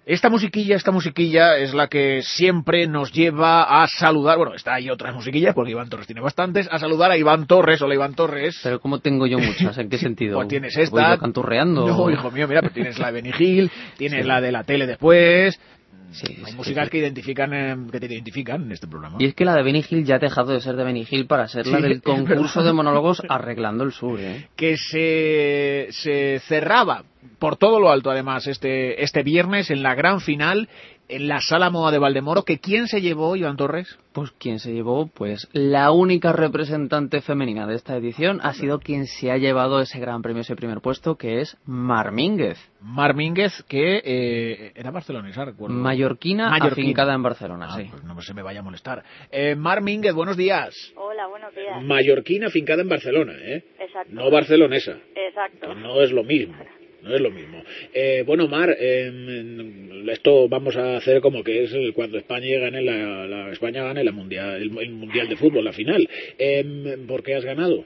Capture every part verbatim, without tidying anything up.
Esta musiquilla, esta musiquilla es la que siempre nos lleva a saludar, bueno, está ahí otras musiquillas, porque Iván Torres tiene bastantes, a saludar a Iván Torres. Hola, Iván Torres. Pero ¿cómo tengo yo muchas? ¿En qué sentido? Pues tienes esta. ¿Voy yo canturreando? No, hijo mío, mira, pero tienes la de Benny Hill, tienes sí. la de la tele después. Sí, hay músicas que identifican eh, que te identifican en este programa. Y es que la de Benny Hill ya ha dejado de ser de Benny Hill para ser sí, la del concurso de monólogos Arreglando el Sur, ¿eh? Que se, se cerraba por todo lo alto, además, este, este viernes en la gran final en la Sala Moa de Valdemoro. ¿Que quién se llevó, Iván Torres? Pues quién se llevó, pues la única representante femenina de esta edición ha sido quien se ha llevado ese gran premio, ese primer puesto, que es Mar Mínguez. Mar Mínguez, que eh, era barcelonesa, recuerdo. Mallorquina, Mallorquina, afincada en Barcelona, ah, sí. Pues no se me vaya a molestar. Eh, Mar Mínguez, buenos días. Hola, buenos días. Mallorquina, afincada en Barcelona, ¿eh? Exacto. No barcelonesa. Exacto. Que no es lo mismo. No es lo mismo. Eh, bueno, Mar, eh, esto vamos a hacer como que es el, cuando España gane la, la España gane la mundial, el, el mundial de fútbol, la final. Eh, ¿Por qué has ganado?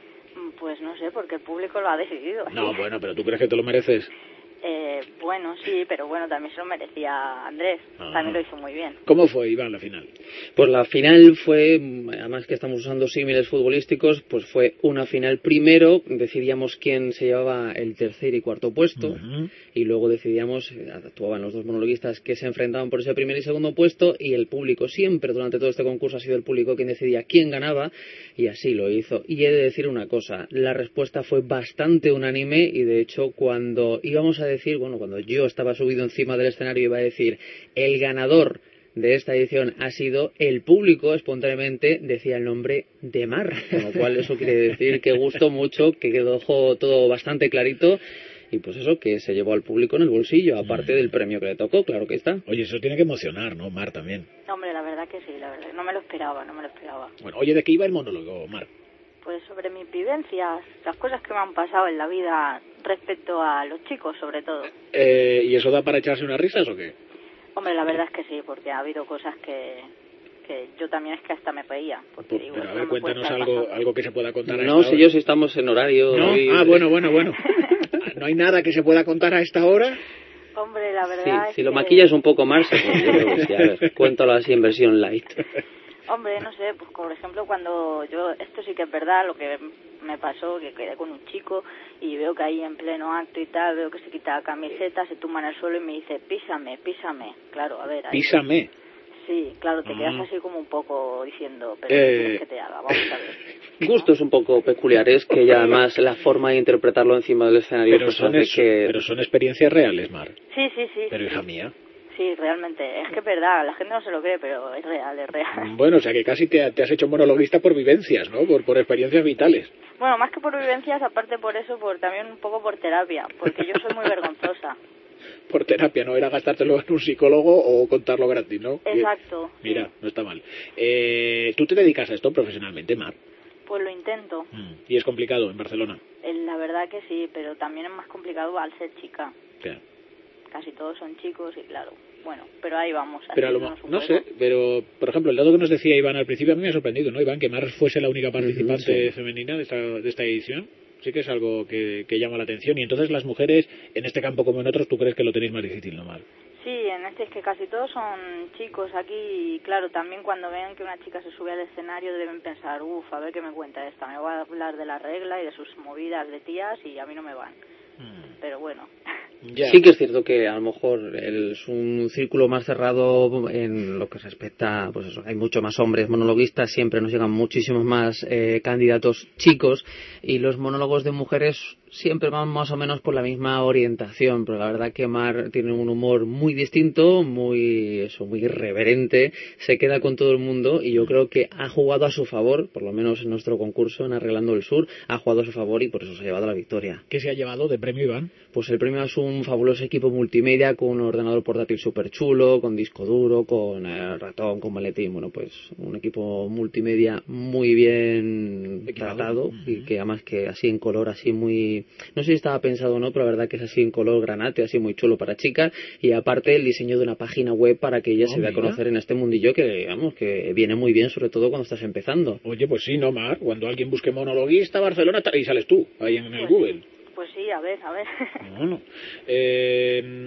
Pues no sé, porque el público lo ha decidido. No, bueno, pero ¿tú crees que te lo mereces? Eh, bueno, sí, pero bueno, también se lo merecía Andrés. Ah. También lo hizo muy bien. ¿Cómo fue, Iván, la final? Pues la final fue, además que estamos usando símiles futbolísticos, pues fue una final. Primero decidíamos quién se llevaba el tercer y cuarto puesto, uh-huh. y luego decidíamos, actuaban los dos monologuistas que se enfrentaban por ese primer y segundo puesto, y el público siempre durante todo este concurso ha sido el público quien decidía quién ganaba, y así lo hizo. Y he de decir una cosa, la respuesta fue bastante unánime, y de hecho cuando íbamos a decir, bueno, cuando yo estaba subido encima del escenario iba a decir el ganador de esta edición ha sido, el público espontáneamente decía el nombre de Mar, con lo cual eso quiere decir que gustó mucho, que quedó todo bastante clarito. Y pues eso, que se llevó al público en el bolsillo, aparte mm. del premio que le tocó, claro que está. Oye, eso tiene que emocionar, ¿no, Mar, también? Hombre, la verdad que sí, la verdad, no me lo esperaba, no me lo esperaba. Bueno, oye, ¿de qué iba el monólogo, Mar? Pues sobre mis vivencias, las cosas que me han pasado en la vida respecto a los chicos, sobre todo. Eh, ¿Y eso da para echarse unas risas o qué? Hombre, la verdad es que sí, porque ha habido cosas que... que yo también es que hasta me reía. Porque digo, pero a ver, no cuéntanos algo, algo que se pueda contar a no, esta si hora. yo si estamos en horario... ¿No? Y... Ah, bueno, bueno, bueno. ¿No hay nada que se pueda contar a esta hora? Hombre, la verdad sí, es si que... lo maquillas un poco más, pues yo creo que sí, a ver, cuéntalo así en versión light. Hombre, no sé, pues por ejemplo cuando yo, esto sí que es verdad, lo que me pasó, que quedé con un chico y veo que ahí en pleno acto y tal, veo que se quita la camiseta, se tumba en el suelo y me dice, písame, písame. Claro, a ver. Ahí, ¿Písame? Sí, claro, te quedas así como un poco diciendo, pero eh... ¿qué quieres que te haga? Vamos a ver. Gustos un poco peculiares, que ya además la forma de interpretarlo encima del escenario... Pero, pues son, hace es, que... pero son experiencias reales, Mar. Sí, sí, sí. Pero sí, hija sí. mía... Sí, realmente, es que es verdad, la gente no se lo cree, pero es real, es real. Bueno, o sea que casi te, te has hecho monologuista por vivencias, ¿no? Por, por experiencias vitales. Bueno, más que por vivencias, aparte por eso, por también un poco por terapia, porque yo soy muy vergonzosa. Por terapia, ¿no? Era gastártelo en un psicólogo o contarlo gratis, ¿no? Exacto. Mira, sí. no está mal. Eh, ¿Tú te dedicas a esto profesionalmente, Mar? Pues lo intento. Mm. ¿Y es complicado en Barcelona? La verdad que sí, pero también es más complicado al ser chica. Claro. Casi todos son chicos y claro, bueno, pero ahí vamos. Pero a lo, no, no sé, pero por ejemplo, el dato que nos decía Iván al principio a mí me ha sorprendido, ¿no, Iván? Que Mar fuese la única participante sí. femenina de esta, de esta edición. Sí que es algo que, que llama la atención. Y entonces las mujeres, en este campo como en otros, ¿tú crees que lo tenéis más difícil, no, Mar? Sí, en este es que casi todos son chicos aquí y claro, también cuando vean que una chica se sube al escenario deben pensar, uff, a ver qué me cuenta esta, me va a hablar de la regla y de sus movidas de tías y a mí no me van. Mm. Pero bueno... Ya. Sí que es cierto que a lo mejor es un círculo más cerrado en lo que respecta, pues eso, hay mucho más hombres monologuistas, siempre nos llegan muchísimos más eh, candidatos chicos y los monólogos de mujeres siempre van más o menos por la misma orientación, pero la verdad que Mar tiene un humor muy distinto, muy eso, muy irreverente, se queda con todo el mundo y yo creo que ha jugado a su favor, por lo menos en nuestro concurso en Arreglando el Sur, ha jugado a su favor y por eso se ha llevado la victoria. ¿Qué se ha llevado de premio, Iván? Pues el premio es un fabuloso equipo multimedia con un ordenador portátil súper chulo, con disco duro, con eh, ratón, con maletín, bueno pues un equipo multimedia muy bien Equipado. tratado uh-huh. y que además que así en color, así muy... No sé si estaba pensado o no, pero la verdad que es así en color granate, así muy chulo para chicas y aparte el diseño de una página web para que ella oh, se dé a conocer en este mundillo que, digamos, que viene muy bien, sobre todo cuando estás empezando. Oye, pues sí, no, Mar, cuando alguien busque monologuista Barcelona y sales tú, ahí en el pues Google. Sí. Pues sí, a ver, a ver. Bueno, eh, oye,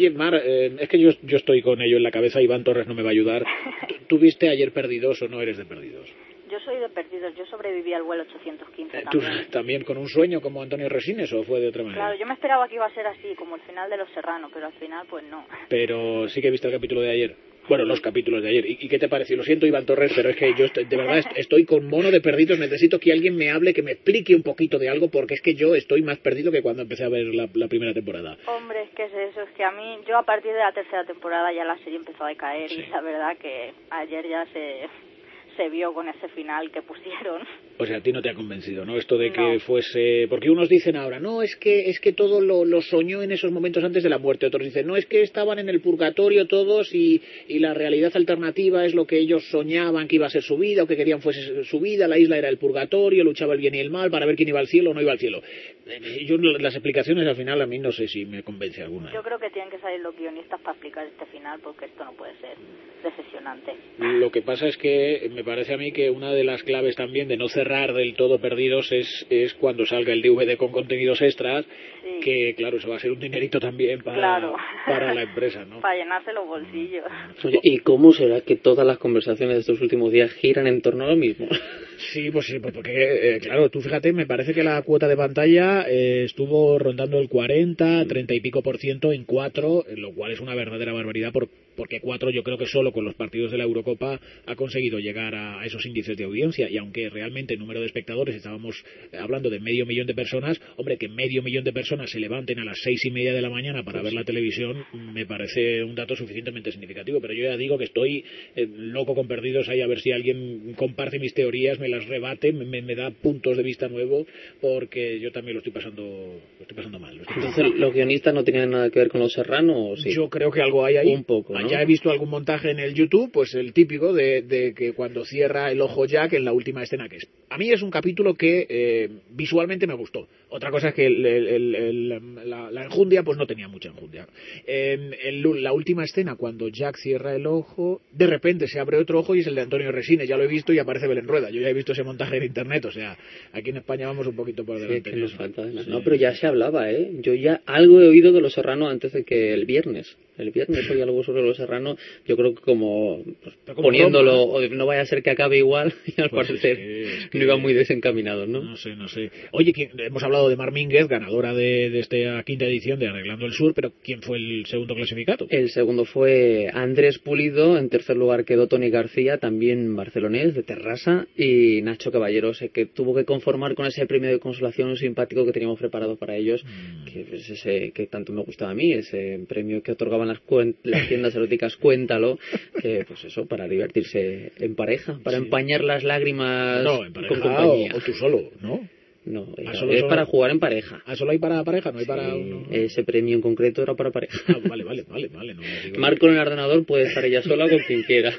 Oye, Mar, eh, es que yo, yo estoy con ello en la cabeza, Iván Torres no me va a ayudar. ¿Tú viste ayer Perdidos o no eres de Perdidos? Yo soy de Perdidos, yo sobreviví al vuelo ochocientos quince Eh, ¿Tú también. también con un sueño como Antonio Resines o fue de otra manera? Claro, yo me esperaba que iba a ser así, como el final de Los Serranos, pero al final pues no. Pero sí que viste el capítulo de ayer. Bueno, los capítulos de ayer. ¿Y, y qué te pareció? Lo siento, Iván Torres, pero es que yo estoy, de verdad est- estoy con mono de Perdidos. Necesito que alguien me hable, que me explique un poquito de algo, porque es que yo estoy más perdido que cuando empecé a ver la, la primera temporada. Hombre, es que es eso, es que a mí, yo a partir de la tercera temporada ya la serie empezó a decaer Sí. y la verdad que ayer ya se, se vio con ese final que pusieron. O sea, a ti no te ha convencido, ¿no? Esto de No. que fuese... Porque unos dicen ahora, no, es que es que todo lo, lo soñó en esos momentos antes de la muerte. Otros dicen, no, es que estaban en el purgatorio todos y, y la realidad alternativa es lo que ellos soñaban que iba a ser su vida o que querían fuese su vida. La isla era el purgatorio, luchaba el bien y el mal para ver quién iba al cielo o no iba al cielo. Eh, Yo las explicaciones al final a mí no sé si me convence alguna. Yo creo que tienen que salir los guionistas para explicar este final porque esto no puede ser decepcionante. Lo que pasa es que me parece a mí que una de las claves también de no cerrar del todo Perdidos es, es cuando salga el D V D con contenidos extras, Sí. que claro, eso va a ser un dinerito también para, Claro. para la empresa, ¿no? Para llenarse los bolsillos. Oye, ¿y cómo será que todas las conversaciones de estos últimos días giran en torno a lo mismo? Sí, pues sí, pues porque, eh, claro, tú fíjate, me parece que la cuota de pantalla eh, estuvo rondando el cuarenta, treinta y pico por ciento en cuatro, lo cual es una verdadera barbaridad por, porque cuatro yo creo que solo con los partidos de la Eurocopa ha conseguido llegar a, a esos índices de audiencia, y aunque realmente en número de espectadores estábamos hablando de medio millón de personas, hombre, que medio millón de personas se levanten a las seis y media de la mañana para ver la televisión me parece un dato suficientemente significativo, pero yo ya digo que estoy eh, loco con Perdidos ahí a ver si alguien comparte mis teorías, me las rebate, me, me da puntos de vista nuevos, porque yo también lo estoy pasando lo estoy pasando mal. Lo estoy pasando Entonces, ¿los guionistas no tienen nada que ver con Los Serranos o sí? Yo creo que algo hay ahí. Un poco, ¿no? Ya he visto algún montaje en el YouTube, pues el típico de, de que cuando cierra el ojo Jack en la última escena que es. A mí es un capítulo que eh, visualmente me gustó. Otra cosa es que el, el, el, el, la, la enjundia pues no tenía mucha enjundia. Eh, el, la última escena, cuando Jack cierra el ojo, de repente se abre otro ojo y es el de Antonio Resines. Ya lo he visto y aparece Belén Rueda. Yo ya he visto ese montaje en internet. O sea, aquí en España vamos un poquito por Sí, delante. es que de nos eso. falta además. Sí. No, pero ya se hablaba, ¿eh? Yo ya algo he oído de Los Serranos antes de que el viernes. El viernes oí algo sobre Los Serranos. Yo creo que como, pues, Pero como poniéndolo, broma, o no vaya a ser que acabe igual, y al Pues parecer es que- es que- no iban muy desencaminados, ¿no? No sé, no sé. Oye, ¿quién- hemos hablado de Mar Mínguez, ganadora de, de esta quinta edición de Arreglando el Sur, pero ¿quién fue el segundo clasificado? El segundo fue Andrés Pulido, en tercer lugar quedó Toni García, también barcelonés, de Terrassa, y Nacho Caballero, sé que tuvo que conformar con ese premio de consolación simpático que teníamos preparado para ellos, Mm. que es ese que tanto me gustaba a mí, ese premio que otorgaban las, cuen- las tiendas eróticas Cuéntalo, que pues eso, para divertirse en pareja, para Sí. empañar las lágrimas No, en con pareja o, compañía. o tú solo, ¿no? No, Ah, era- solo- es solo- para jugar en pareja. Ah, solo hay para pareja, no hay para Sí, uno. ese premio en concreto era para pareja. Ah, vale, vale, vale, vale. No me digo- Marco en el ordenador puede estar ella sola con quien quiera.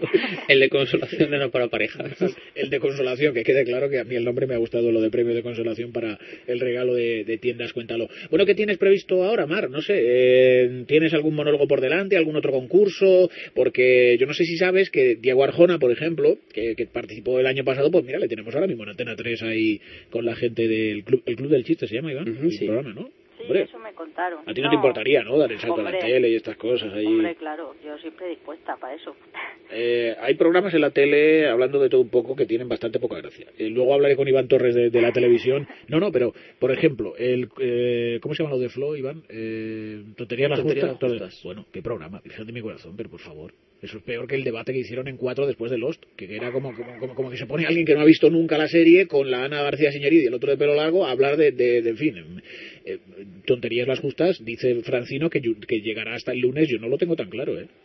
El de consolación era para parejas. El de consolación, que quede claro que a mí el nombre me ha gustado, lo de premio de consolación para el regalo de, de tiendas, cuéntalo. Bueno, ¿qué tienes previsto ahora, Mar? No sé, eh, ¿tienes algún monólogo por delante, algún otro concurso? Porque yo no sé si sabes que Diego Arjona, por ejemplo, que, que participó el año pasado, pues mira, le tenemos ahora mismo en Antena tres ahí con la gente del club, el Club del Chiste se llama, Iván, Ujú, el sí. programa, ¿no? Sí, Hombre, eso me contaron. a ti no, te importaría, ¿no? Dar el salto a la Hombre. tele y estas cosas ahí. Hombre, claro, yo siempre dispuesta para eso. Eh, hay programas en la tele, hablando de todo un poco, que tienen bastante poca gracia. Eh, luego hablaré con Iván Torres de, de la televisión. No, no, pero, por ejemplo, el eh, ¿cómo se llama lo de Flo, Iván? Eh, ¿Tonterías las Tonterías justas? las justas. Bueno, qué programa, Virgen de mi corazón, pero por favor. Eso es peor que el debate que hicieron en cuatro después de Lost, que era como, como, como, como que se pone alguien que no ha visto nunca la serie con la Ana García Señorid y el otro de pelo largo a hablar de, de, de en fin, eh, tonterías las justas. Dice Francino que, que llegará hasta el lunes, yo no lo tengo tan claro, ¿eh?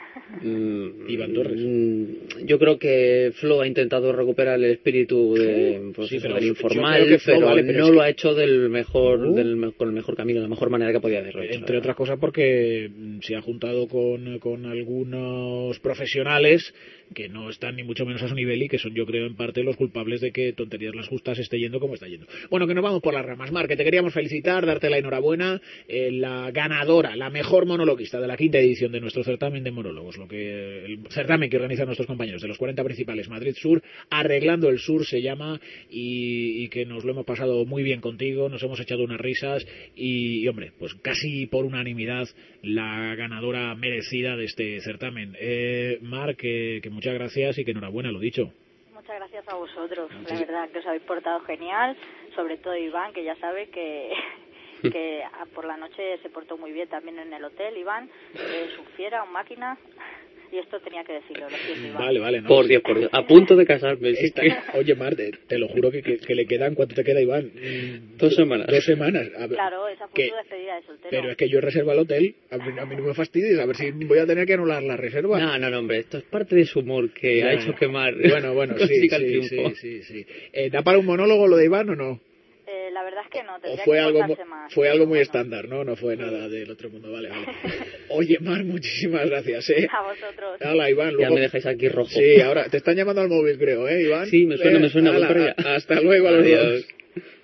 Mm, Iván Torres. mm, Yo creo que Flo ha intentado recuperar el espíritu de, pues, Sí, eso, pero del yo informal, creo que Flo pero, vale, pero no es lo que- ha hecho del mejor, No. del, me- con el mejor camino, de la mejor manera que podía haberlo hecho. Entre la otras verdad. cosas porque mm, se ha juntado con, con algunos profesionales que no están ni mucho menos a su nivel y que son, yo creo, en parte los culpables de que Tonterías las Justas esté yendo como está yendo. Bueno, que nos vamos por las ramas. Mar, que te queríamos felicitar, darte la enhorabuena, eh, la ganadora, la mejor monologuista de la quinta edición de nuestro certamen de monólogos. pues lo que el certamen que organizan nuestros compañeros de los cuarenta principales Madrid Sur, Arreglando el Sur se llama, y, y que nos lo hemos pasado muy bien contigo, nos hemos echado unas risas y, y hombre, pues casi por unanimidad la ganadora merecida de este certamen. Eh, Mar, que, que muchas gracias y que enhorabuena, lo dicho. Muchas gracias a vosotros, la verdad que os habéis portado genial, sobre todo Iván, que ya sabe que que por la noche se portó muy bien también en el hotel. Iván es un fiera, un máquina, y esto tenía que decirlo, lo siento, Iván. Vale, vale, no. Por Dios, por Dios, a punto de casarme. ¿Sí? Esta, oye, Mar, te, te lo juro que, que, que le quedan, ¿cuánto te queda, Iván? Dos semanas. Dos semanas. A ver, claro, es a punto que, de despedida de soltero. Pero es que yo reservo el hotel, a mí, a mí no me fastidies, a ver si voy a tener que anular la reserva. No, no, no, hombre, esto es parte de su humor que ya, ha hecho que Mar bueno, bueno, sí, consiga el sí, triunfo. sí, sí, sí. Eh, ¿Da para un monólogo lo de Iván o no? Eh, la verdad es que no, ¿O tendría fue que algo, cortarse más. fue algo muy Bueno. estándar, ¿no? No fue nada del otro mundo, vale, vale. Oye, Mar, muchísimas gracias, ¿eh? A vosotros. Hala, Iván, Ya luego... me dejáis aquí rojo. Sí, ahora te están llamando al móvil, creo, ¿eh, Iván? Sí, me suena, Eh, me suena, voy hala, para allá. Hasta luego a los Adiós. dos.